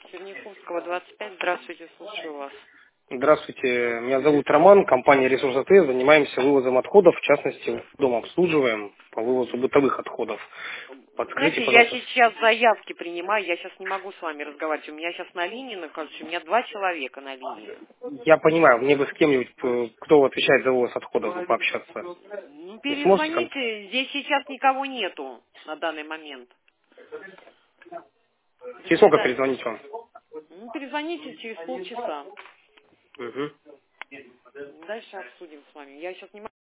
Черняховского, 25. Здравствуйте, слушаю вас. Здравствуйте, меня зовут Роман, компания «Ресурс АТ», занимаемся вывозом отходов, в частности, дом обслуживаем по вывозу бытовых отходов. Подскажите, Знаете, я пожалуйста. сейчас заявки принимаю, я сейчас не могу с вами разговаривать. У меня сейчас на линии, у меня 2 человека на линии. Я понимаю, мне бы с кем-нибудь, кто отвечает за вывоз отходов, пообщаться. Ну, Вы сможете перезвоните, здесь сейчас никого нету на данный момент. До Через сколько свидания. перезвонить вам? Ну, перезвоните через полчаса. Мгм. Дальше обсудим с вами. Я сейчас не могу.